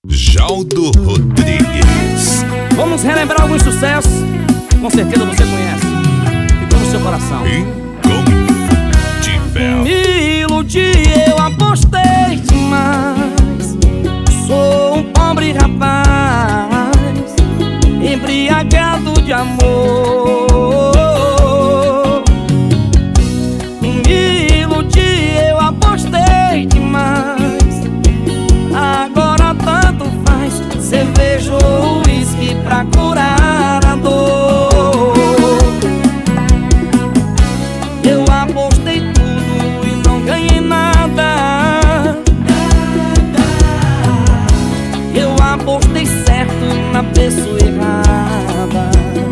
Jaldo Rodrigues. Vamos relembrar alguns sucessos, com certeza você conhece. Ficou no seu coração. Inconfundível. Me iludi, eu apostei demais. Sou um pobre rapaz, embriagado de amor. Me iludi, eu apostei demais. Agora tanto faz, cerveja ou uísque pra curar a dor. Eu apostei tudo e não ganhei nada. Eu apostei certo na pessoa errada.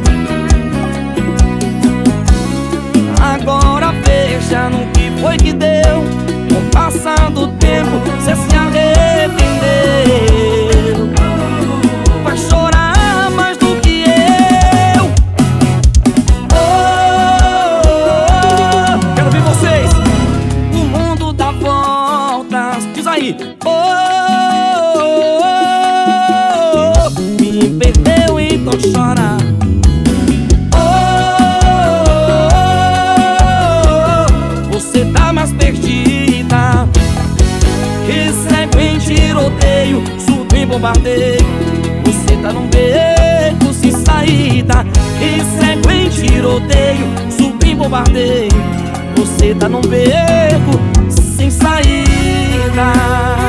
Agora veja no que foi que deu. Com o passar do tempo, cê se arrependeu. Vai chorar mais do que eu. Oh, quero ver vocês. O mundo dá voltas. Diz aí. Oh, me perdeu, então chora. Você tá mais perdida. Que segue em tiroteio, surto em bombardeio. Você tá num beco sem saída. Que segue em tiroteio, surto em bombardeio. Você tá num beco sem saída.